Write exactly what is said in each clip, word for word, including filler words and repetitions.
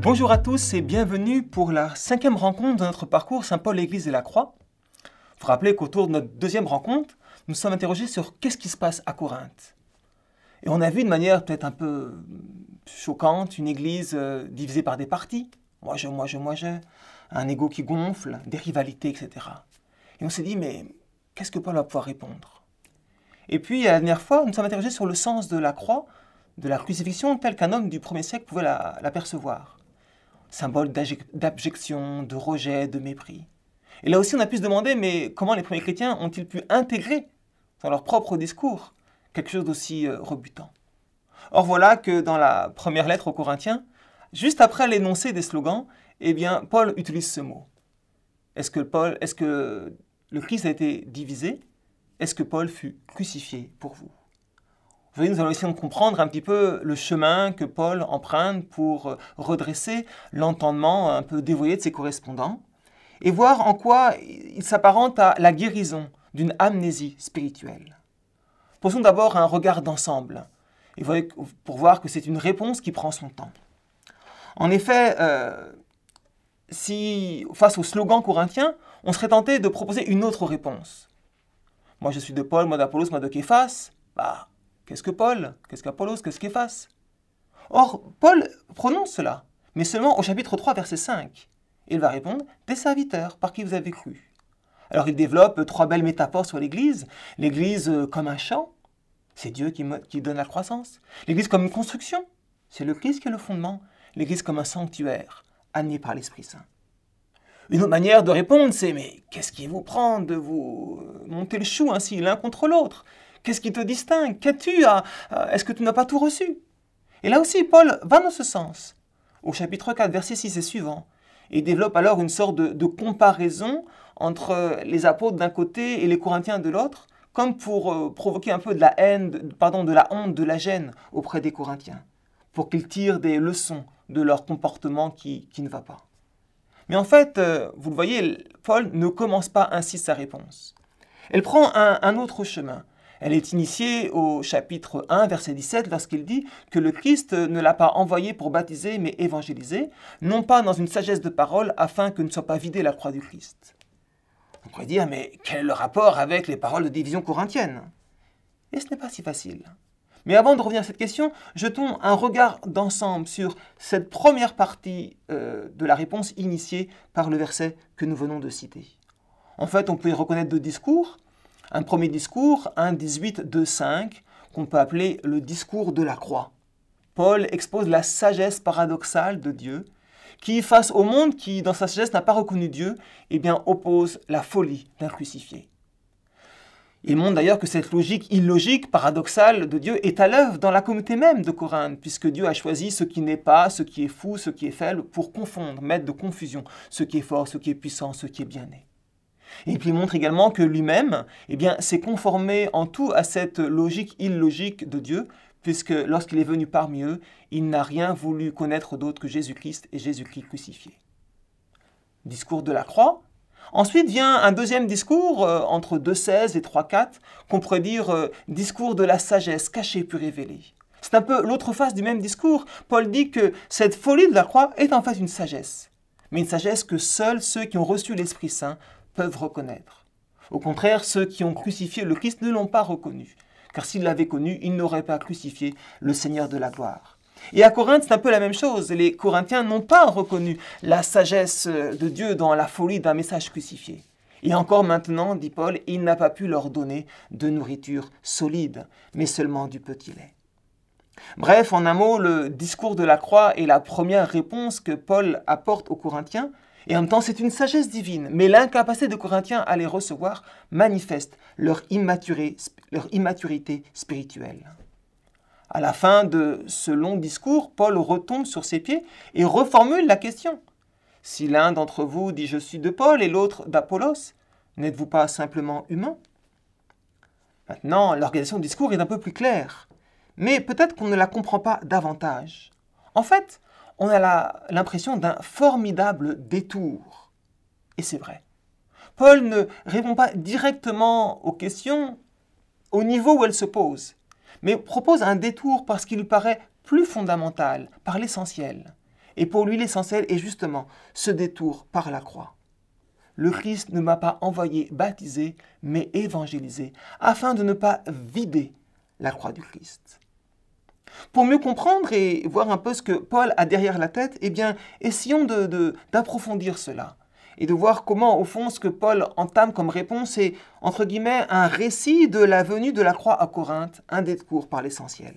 Bonjour à tous et bienvenue pour la cinquième rencontre de notre parcours Saint-Paul, l'Église et la Croix. Vous vous rappelez qu'autour de notre deuxième rencontre, nous sommes interrogés sur qu'est-ce qui se passe à Corinthe. Et on a vu de manière peut-être un peu choquante une Église euh, divisée par des partis. Moi je, moi je, moi je, un ego qui gonfle, des rivalités, et cetera. Et on s'est dit, mais qu'est-ce que Paul va pouvoir répondre? Et puis, la dernière fois, nous sommes interrogés sur le sens de la croix, de la crucifixion, tel qu'un homme du premier siècle pouvait la, la percevoir. Symbole d'abjection, de rejet, de mépris. Et là aussi, on a pu se demander, mais comment les premiers chrétiens ont-ils pu intégrer dans leur propre discours quelque chose d'aussi euh, rebutant? Or voilà que dans la première lettre aux Corinthiens, juste après l'énoncé des slogans, eh bien, Paul utilise ce mot. Est-ce que, Paul, est-ce que le Christ a été divisé? Est-ce que Paul fut crucifié pour vous? Vous voyez, nous allons essayer de comprendre un petit peu le chemin que Paul emprunte pour redresser l'entendement un peu dévoyé de ses correspondants et voir en quoi il s'apparente à la guérison d'une amnésie spirituelle. Posons d'abord un regard d'ensemble et vous voyez, pour voir que c'est une réponse qui prend son temps. En effet, euh, si face au slogan corinthien, on serait tenté de proposer une autre réponse. Moi je suis de Paul, moi d'Apollos, moi de Képhas, bah, qu'est-ce que Paul? Qu'est-ce qu'Apollos? Qu'est-ce qu'Éphas? Or, Paul prononce cela, mais seulement au chapitre trois, verset cinq. Il va répondre « Des serviteurs par qui vous avez cru ». Alors il développe trois belles métaphores sur l'Église. L'Église comme un champ, c'est Dieu qui, qui donne la croissance. L'Église comme une construction, c'est le Christ qui est le fondement. L'Église comme un sanctuaire, animé par l'Esprit Saint. Une autre manière de répondre, c'est « Mais qu'est-ce qui vous prend de vous monter le chou ainsi l'un contre l'autre ? Qu'est-ce qui te distingue? Qu'as-tu à... Est-ce que tu n'as pas tout reçu ?» Et là aussi, Paul va dans ce sens. Au chapitre quatre, verset six et suivant, et développe alors une sorte de, de comparaison entre les apôtres d'un côté et les Corinthiens de l'autre, comme pour euh, provoquer un peu de la haine, de, pardon, de la honte, de la gêne auprès des Corinthiens, pour qu'ils tirent des leçons de leur comportement qui, qui ne va pas. Mais en fait, euh, vous le voyez, Paul ne commence pas ainsi sa réponse. Elle prend un, un autre chemin. Elle est initiée au chapitre un, verset dix-sept, lorsqu'il dit que le Christ ne l'a pas envoyé pour baptiser, mais évangéliser, non pas dans une sagesse de parole, afin que ne soit pas vidée la croix du Christ. On pourrait dire, mais quel est le rapport avec les paroles de division corinthienne? Et ce n'est pas si facile. Mais avant de revenir à cette question, jetons un regard d'ensemble sur cette première partie euh, de la réponse initiée par le verset que nous venons de citer. En fait, on peut y reconnaître deux discours. Un premier discours, un dix-huit, deux, cinq, qu'on peut appeler le discours de la croix. Paul expose la sagesse paradoxale de Dieu, qui, face au monde qui, dans sa sagesse, n'a pas reconnu Dieu, eh bien, oppose la folie d'un crucifié. Il montre d'ailleurs que cette logique illogique, paradoxale de Dieu est à l'œuvre dans la communauté même de Corinthe, puisque Dieu a choisi ce qui n'est pas, ce qui est fou, ce qui est faible, pour confondre, mettre de confusion ce qui est fort, ce qui est puissant, ce qui est bien né. Et puis il montre également que lui-même eh bien, s'est conformé en tout à cette logique illogique de Dieu, puisque lorsqu'il est venu parmi eux, il n'a rien voulu connaître d'autre que Jésus-Christ et Jésus-Christ crucifié. Discours de la croix. Ensuite vient un deuxième discours, euh, entre deux seize et trois quatre, qu'on pourrait dire euh, discours de la sagesse, cachée puis révélée. C'est un peu l'autre face du même discours. Paul dit que cette folie de la croix est en fait une sagesse, mais une sagesse que seuls ceux qui ont reçu l'Esprit Saint peuvent reconnaître. Au contraire, ceux qui ont crucifié le Christ ne l'ont pas reconnu, car s'ils l'avaient connu, ils n'auraient pas crucifié le Seigneur de la gloire. Et à Corinthe, c'est un peu la même chose. Les Corinthiens n'ont pas reconnu la sagesse de Dieu dans la folie d'un message crucifié. Et encore maintenant, dit Paul, il n'a pas pu leur donner de nourriture solide, mais seulement du petit lait. Bref, en un mot, le discours de la croix est la première réponse que Paul apporte aux Corinthiens. Et en même temps, c'est une sagesse divine, mais l'incapacité des Corinthiens à les recevoir manifeste leur, immaturé, leur immaturité spirituelle. À la fin de ce long discours, Paul retombe sur ses pieds et reformule la question. Si l'un d'entre vous dit « je suis de Paul » et l'autre d'Apollos, n'êtes-vous pas simplement humain? Maintenant, l'organisation du discours est un peu plus claire, mais peut-être qu'on ne la comprend pas davantage. En fait, on a l'impression d'un formidable détour. Et c'est vrai. Paul ne répond pas directement aux questions au niveau où elles se posent, mais propose un détour parce qu'il lui paraît plus fondamental, par l'essentiel. Et pour lui, l'essentiel est justement ce détour par la croix. Le Christ ne m'a pas envoyé baptiser, mais évangéliser, afin de ne pas vider la croix du Christ. Pour mieux comprendre et voir un peu ce que Paul a derrière la tête, eh bien, essayons de, de, d'approfondir cela et de voir comment, au fond, ce que Paul entame comme réponse est, entre guillemets, un récit de la venue de la croix à Corinthe, un détour par l'essentiel.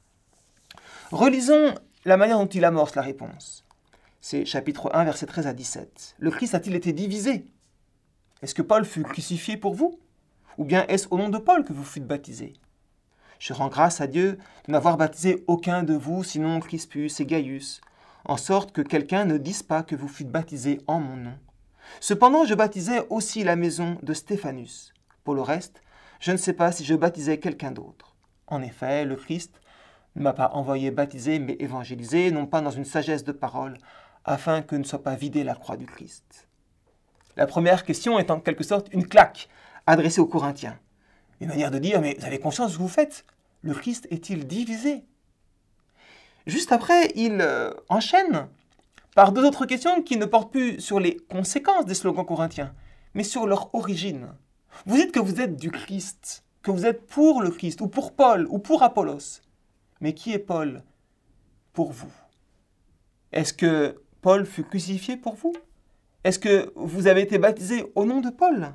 Relisons la manière dont il amorce la réponse. C'est chapitre un, versets treize à dix-sept. Le Christ a-t-il été divisé? Est-ce que Paul fut crucifié pour vous? Ou bien est-ce au nom de Paul que vous fûtes baptisés? Je rends grâce à Dieu de n'avoir baptisé aucun de vous, sinon Crispus et Gaius, en sorte que quelqu'un ne dise pas que vous fûtes baptisés en mon nom. Cependant, je baptisais aussi la maison de Stéphanus. Pour le reste, je ne sais pas si je baptisais quelqu'un d'autre. En effet, le Christ ne m'a pas envoyé baptiser, mais évangéliser, non pas dans une sagesse de parole, afin que ne soit pas vidée la croix du Christ. La première question est en quelque sorte une claque adressée aux Corinthiens. Une manière de dire, mais vous avez conscience de ce que vous faites? Le Christ est-il divisé? Juste après, il euh, enchaîne par deux autres questions qui ne portent plus sur les conséquences des slogans corinthiens, mais sur leur origine. Vous dites que vous êtes du Christ, que vous êtes pour le Christ, ou pour Paul, ou pour Apollos. Mais qui est Paul pour vous? Est-ce que Paul fut crucifié pour vous? Est-ce que vous avez été baptisé au nom de Paul?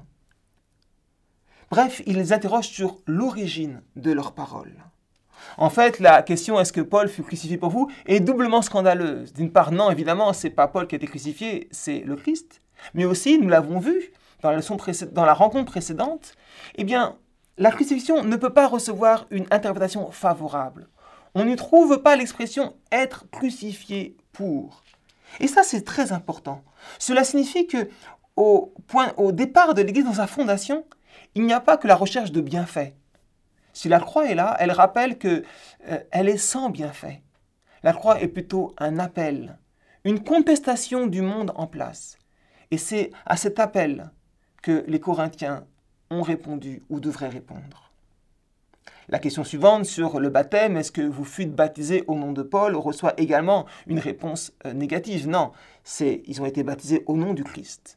Bref, il les interroge sur l'origine de leurs paroles. En fait, la question « est-ce que Paul fut crucifié pour vous ?» est doublement scandaleuse. D'une part, non, évidemment, ce n'est pas Paul qui a été crucifié, c'est le Christ. Mais aussi, nous l'avons vu dans la, leçon précé- dans la rencontre précédente, eh bien, la crucifixion ne peut pas recevoir une interprétation favorable. On n'y trouve pas l'expression « être crucifié pour ». Et ça, c'est très important. Cela signifie que au, point, au départ de l'Église, dans sa fondation, il n'y a pas que la recherche de bienfaits. Si la croix est là, elle rappelle qu'elle euh, est sans bienfaits. La croix est plutôt un appel, une contestation du monde en place. Et c'est à cet appel que les Corinthiens ont répondu ou devraient répondre. La question suivante sur le baptême, est-ce que vous fûtes baptisés au nom de Paul, reçoit également une réponse euh, négative. Non, c'est, ils ont été baptisés au nom du Christ.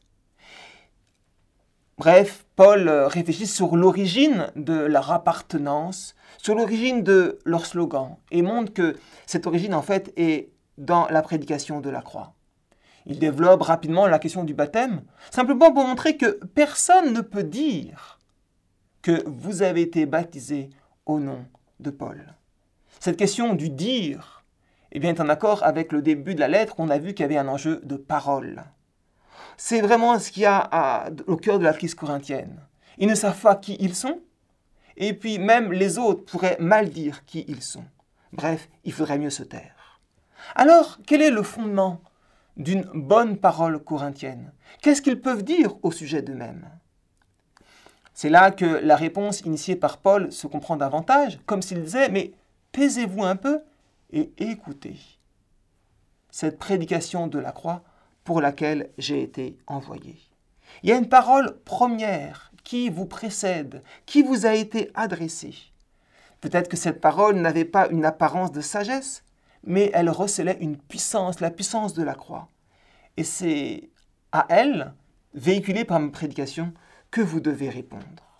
Bref, Paul réfléchit sur l'origine de leur appartenance, sur l'origine de leur slogan, et montre que cette origine, en fait, est dans la prédication de la croix. Il développe rapidement la question du baptême, simplement pour montrer que personne ne peut dire que vous avez été baptisé au nom de Paul. Cette question du dire, eh bien, est en accord avec le début de la lettre, où on a vu qu'il y avait un enjeu de parole. C'est vraiment ce qu'il y a à, au cœur de la crise corinthienne. Ils ne savent pas qui ils sont, et puis même les autres pourraient mal dire qui ils sont. Bref, il faudrait mieux se taire. Alors, quel est le fondement d'une bonne parole corinthienne? Qu'est-ce qu'ils peuvent dire au sujet d'eux-mêmes? C'est là que la réponse initiée par Paul se comprend davantage, comme s'il disait « mais taisez-vous un peu et écoutez cette prédication de la croix pour laquelle j'ai été envoyé. » Il y a une parole première qui vous précède, qui vous a été adressée. Peut-être que cette parole n'avait pas une apparence de sagesse, mais elle recelait une puissance, la puissance de la croix. Et c'est à elle, véhiculée par ma prédication, que vous devez répondre.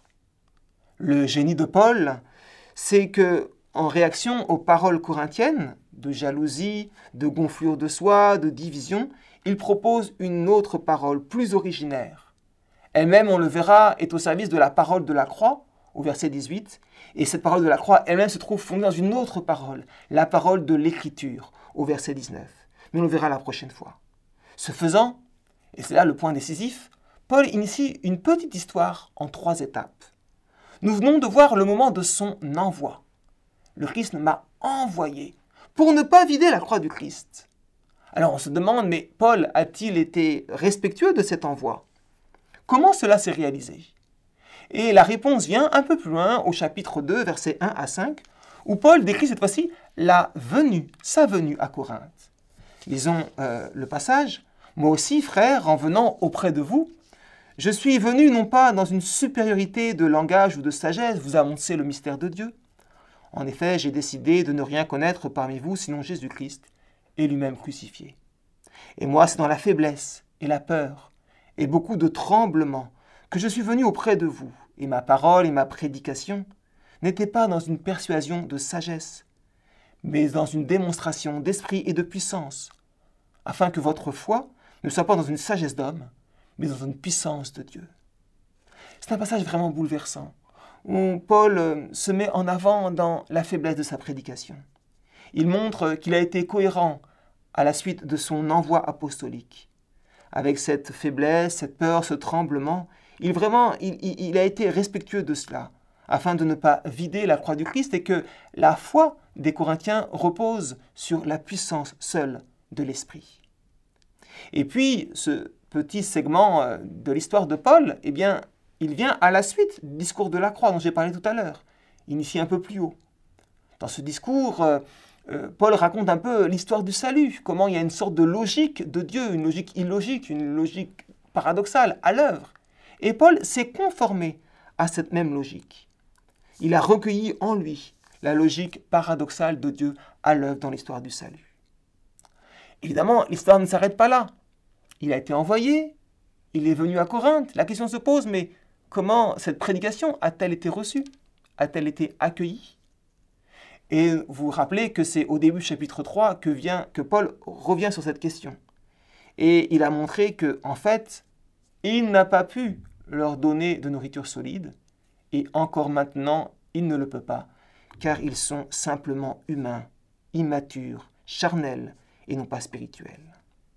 Le génie de Paul, c'est que, en réaction aux paroles corinthiennes, de jalousie, de gonflure de soi, de division, il propose une autre parole plus originaire. Elle-même, on le verra, est au service de la parole de la croix, au verset dix-huit, et cette parole de la croix elle-même se trouve fondée dans une autre parole, la parole de l'Écriture, au verset dix-neuf. Mais on le verra la prochaine fois. Ce faisant, et c'est là le point décisif, Paul initie une petite histoire en trois étapes. Nous venons de voir le moment de son envoi. Le Christ m'a envoyé pour ne pas vider la croix du Christ. Alors on se demande, mais Paul a-t-il été respectueux de cet envoi? Comment cela s'est réalisé? Et la réponse vient un peu plus loin au chapitre deux, versets un à cinq, où Paul décrit cette fois-ci la venue, sa venue à Corinthe. Lisons euh, le passage. « Moi aussi, frères, en venant auprès de vous, je suis venu non pas dans une supériorité de langage ou de sagesse vous annoncer le mystère de Dieu. En effet, j'ai décidé de ne rien connaître parmi vous sinon Jésus-Christ et lui-même crucifié. Et moi, c'est dans la faiblesse et la peur et beaucoup de tremblements que je suis venu auprès de vous, et ma parole et ma prédication n'étaient pas dans une persuasion de sagesse, mais dans une démonstration d'esprit et de puissance, afin que votre foi ne soit pas dans une sagesse d'homme, mais dans une puissance de Dieu. C'est un passage vraiment bouleversant, où Paul se met en avant dans la faiblesse de sa prédication. Il montre qu'il a été cohérent à la suite de son envoi apostolique. Avec cette faiblesse, cette peur, ce tremblement, il, vraiment, il, il, il a été respectueux de cela, afin de ne pas vider la croix du Christ et que la foi des Corinthiens repose sur la puissance seule de l'Esprit. Et puis, ce petit segment de l'histoire de Paul, eh bien, il vient à la suite du discours de la croix dont j'ai parlé tout à l'heure, initié un peu plus haut. Dans ce discours, euh, euh, Paul raconte un peu l'histoire du salut, comment il y a une sorte de logique de Dieu, une logique illogique, une logique paradoxale à l'œuvre. Et Paul s'est conformé à cette même logique. Il a recueilli en lui la logique paradoxale de Dieu à l'œuvre dans l'histoire du salut. Évidemment, l'histoire ne s'arrête pas là. Il a été envoyé, il est venu à Corinthe. La question se pose, mais comment cette prédication a-t-elle été reçue? A-t-elle été accueillie? Et vous vous rappelez que c'est au début du chapitre trois que, vient, que Paul revient sur cette question. Et il a montré que, en fait, il n'a pas pu leur donner de nourriture solide, et encore maintenant, il ne le peut pas, car ils sont simplement humains, immatures, charnels, et non pas spirituels.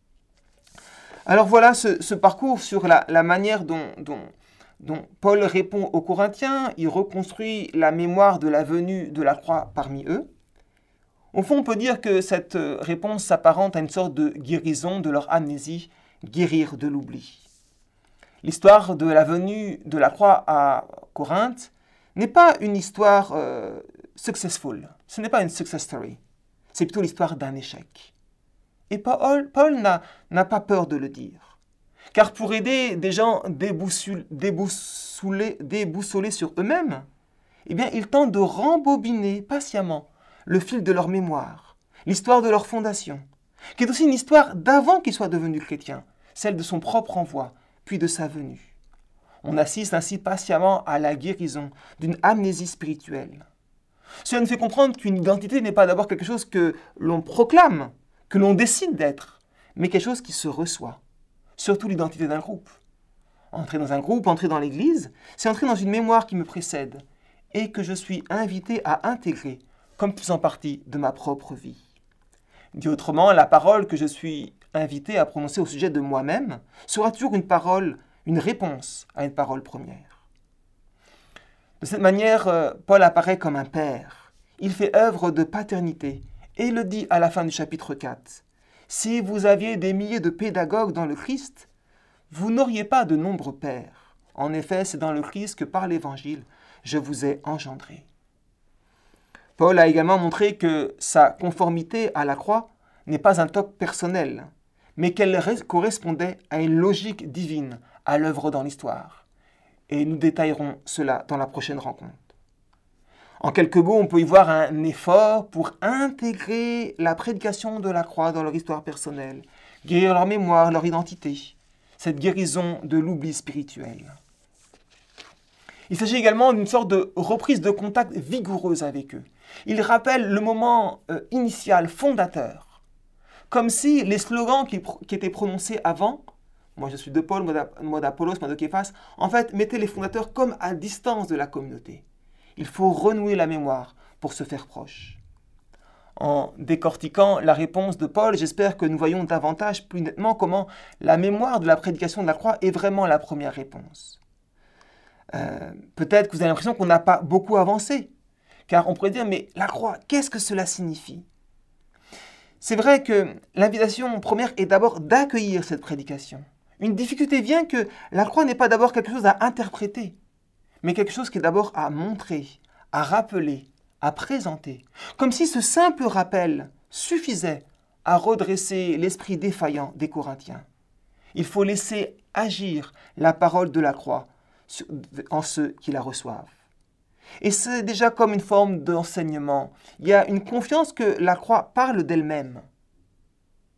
Alors voilà ce, ce parcours sur la, la manière dont, dont, dont Paul répond aux Corinthiens. Il reconstruit la mémoire de la venue de la croix parmi eux. Au fond, on peut dire que cette réponse s'apparente à une sorte de guérison de leur amnésie, guérir de l'oubli. L'histoire de la venue de la croix à Corinthe n'est pas une histoire euh, successful. Ce n'est pas une success story. C'est plutôt l'histoire d'un échec. Et Paul, Paul n'a, n'a pas peur de le dire. Car pour aider des gens déboussolés, déboussolés, déboussolés sur eux-mêmes, eh bien, il tente de rembobiner patiemment le fil de leur mémoire, l'histoire de leur fondation, qui est aussi une histoire d'avant qu'ils soient devenus chrétiens, celle de son propre envoi, puis de sa venue. On assiste ainsi patiemment à la guérison d'une amnésie spirituelle. Cela nous fait comprendre qu'une identité n'est pas d'abord quelque chose que l'on proclame, que l'on décide d'être, mais quelque chose qui se reçoit. Surtout l'identité d'un groupe. Entrer dans un groupe, entrer dans l'Église, c'est entrer dans une mémoire qui me précède et que je suis invité à intégrer comme faisant partie de ma propre vie. Dit autrement, la parole que je suis invité à prononcer au sujet de moi-même sera toujours une parole, une réponse à une parole première. De cette manière, Paul apparaît comme un père. Il fait œuvre de paternité. Et il le dit à la fin du chapitre quatre. « Si vous aviez des milliers de pédagogues dans le Christ, vous n'auriez pas de nombreux pères. En effet, c'est dans le Christ que par l'Évangile, je vous ai engendré. » Paul a également montré que sa conformité à la croix n'est pas un toc personnel, mais qu'elle correspondait à une logique divine à l'œuvre dans l'histoire. Et nous détaillerons cela dans la prochaine rencontre. En quelques mots, on peut y voir un effort pour intégrer la prédication de la croix dans leur histoire personnelle, guérir leur mémoire, leur identité, cette guérison de l'oubli spirituel. Il s'agit également d'une sorte de reprise de contact vigoureuse avec eux. Il rappelle le moment euh, initial, fondateur, comme si les slogans qui, qui étaient prononcés avant, moi je suis de Paul, moi d'Apollos, moi de Képhas, en fait mettaient les fondateurs comme à distance de la communauté. Il faut renouer la mémoire pour se faire proche. En décortiquant la réponse de Paul, j'espère que nous voyons davantage, plus nettement, comment la mémoire de la prédication de la croix est vraiment la première réponse. Euh, peut-être que vous avez l'impression qu'on n'a pas beaucoup avancé, car on pourrait dire, mais la croix, qu'est-ce que cela signifie? C'est vrai que l'invitation première est d'abord d'accueillir cette prédication. Une difficulté vient que la croix n'est pas d'abord quelque chose à interpréter, mais quelque chose qui est d'abord à montrer, à rappeler, à présenter, comme si ce simple rappel suffisait à redresser l'esprit défaillant des Corinthiens. Il faut laisser agir la parole de la croix en ceux qui la reçoivent. Et c'est déjà comme une forme d'enseignement. Il y a une confiance que la croix parle d'elle-même.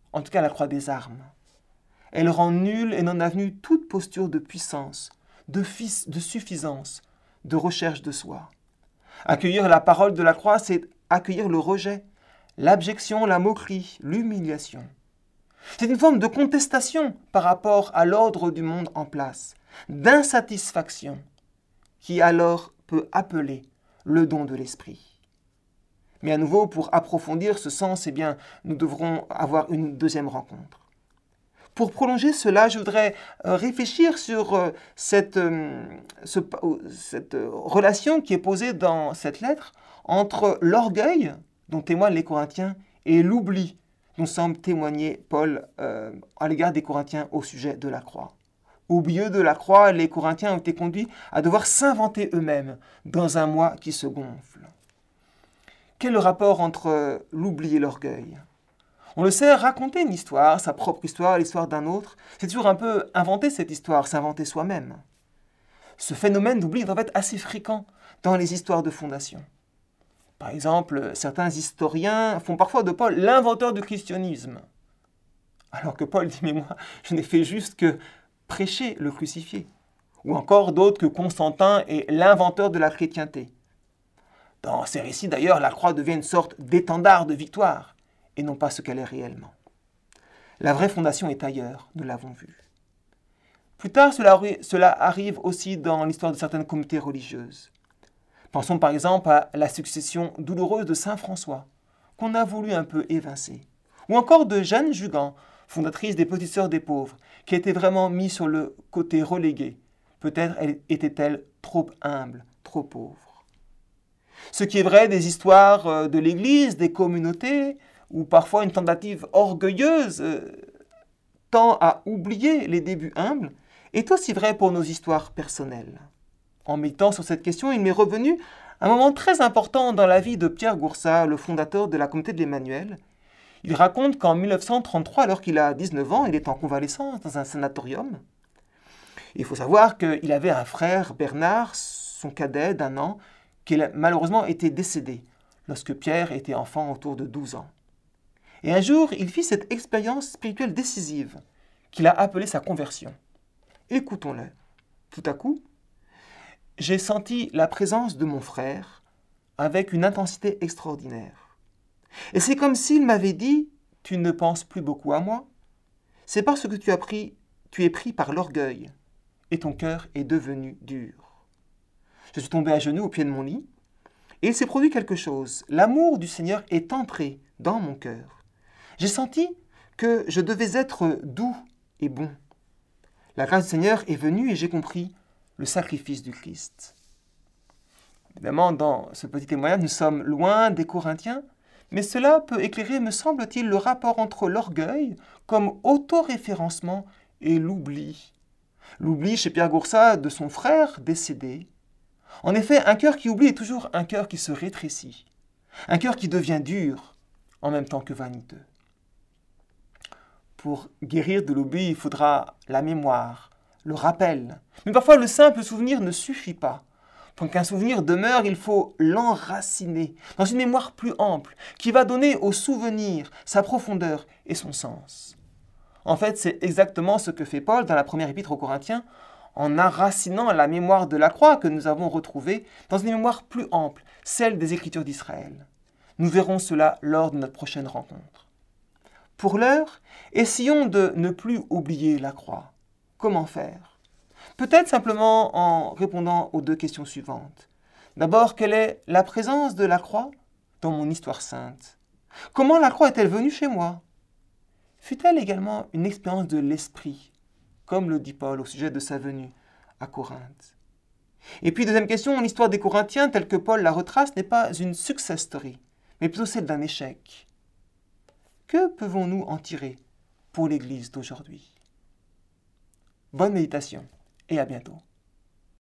en tout cas la croix des armes. Elle rend nulle et non avenue toute posture de puissance, de, fis- de suffisance, de recherche de soi. Accueillir la parole de la croix, c'est accueillir le rejet, l'abjection, la moquerie, l'humiliation. C'est une forme de contestation par rapport à l'ordre du monde en place, d'insatisfaction, qui alors peut appeler le don de l'esprit. Mais à nouveau, pour approfondir ce sens, eh bien, nous devrons avoir une deuxième rencontre. Pour prolonger cela, je voudrais euh, réfléchir sur euh, cette, euh, ce, cette euh, relation qui est posée dans cette lettre entre l'orgueil dont témoignent les Corinthiens et l'oubli dont semble témoigner Paul euh, à l'égard des Corinthiens au sujet de la croix. Oublieux de la croix, les Corinthiens ont été conduits à devoir s'inventer eux-mêmes dans un moi qui se gonfle. Quel est le rapport entre l'oubli et l'orgueil ? On le sait, raconter une histoire, sa propre histoire, l'histoire d'un autre, c'est toujours un peu inventer cette histoire, s'inventer soi-même. Ce phénomène d'oubli est en fait assez fréquent dans les histoires de fondation. Par exemple, certains historiens font parfois de Paul l'inventeur du christianisme. Alors que Paul dit, mais moi, je n'ai fait juste que prêcher le crucifié. Ou encore d'autres que Constantin est l'inventeur de la chrétienté. Dans ces récits, d'ailleurs, la croix devient une sorte d'étendard de victoire, et non pas ce qu'elle est réellement. La vraie fondation est ailleurs, nous l'avons vu. Plus tard, cela, cela arrive aussi dans l'histoire de certaines communautés religieuses. Pensons par exemple à la succession douloureuse de saint François, qu'on a voulu un peu évincer. Ou encore de Jeanne Jugan, fondatrice des Petites Sœurs des Pauvres, qui a été vraiment mise sur le côté relégué. Peut-être était-elle trop humble, trop pauvre. Ce qui est vrai des histoires de l'Église, des communautés, où parfois une tentative orgueilleuse euh, tend à oublier les débuts humbles, est aussi vrai pour nos histoires personnelles. En méditant sur cette question, il m'est revenu un moment très important dans la vie de Pierre Goursat, le fondateur de la communauté de l'Emmanuel. Il raconte qu'en mille neuf cent trente-trois, alors qu'il a dix-neuf ans, il est en convalescence dans un sanatorium. Il faut savoir qu'il avait un frère, Bernard, son cadet d'un an, qui a malheureusement été décédé lorsque Pierre était enfant autour de douze ans. Et un jour, il fit cette expérience spirituelle décisive qu'il a appelée sa conversion. Écoutons-le. Tout à coup, j'ai senti la présence de mon frère avec une intensité extraordinaire. Et c'est comme s'il m'avait dit « Tu ne penses plus beaucoup à moi. C'est parce que tu as pris, tu es pris par l'orgueil et ton cœur est devenu dur. » Je suis tombé à genoux au pied de mon lit et il s'est produit quelque chose. L'amour du Seigneur est entré dans mon cœur. J'ai senti que je devais être doux et bon. La grâce du Seigneur est venue et j'ai compris le sacrifice du Christ. Évidemment, dans ce petit témoignage, nous sommes loin des Corinthiens, mais cela peut éclairer, me semble-t-il, le rapport entre l'orgueil comme autoréférencement et l'oubli. L'oubli chez Pierre Goursat de son frère décédé. En effet, un cœur qui oublie est toujours un cœur qui se rétrécit, un cœur qui devient dur en même temps que vaniteux. Pour guérir de l'oubli, il faudra la mémoire, le rappel. Mais parfois, le simple souvenir ne suffit pas. Pour qu'un souvenir demeure, il faut l'enraciner dans une mémoire plus ample, qui va donner au souvenir sa profondeur et son sens. En fait, c'est exactement ce que fait Paul dans la première épître aux Corinthiens, en enracinant la mémoire de la croix que nous avons retrouvée dans une mémoire plus ample, celle des Écritures d'Israël. Nous verrons cela lors de notre prochaine rencontre. Pour l'heure, essayons de ne plus oublier la croix. Comment faire ? Peut-être simplement en répondant aux deux questions suivantes. D'abord, quelle est la présence de la croix dans mon histoire sainte ? Comment la croix est-elle venue chez moi ? Fut-elle également une expérience de l'esprit, comme le dit Paul au sujet de sa venue à Corinthe ? Et puis, deuxième question, l'histoire des Corinthiens, telle que Paul la retrace, n'est pas une success story, mais plutôt celle d'un échec. Que pouvons-nous en tirer pour l'Église d'aujourd'hui ? Bonne méditation et à bientôt.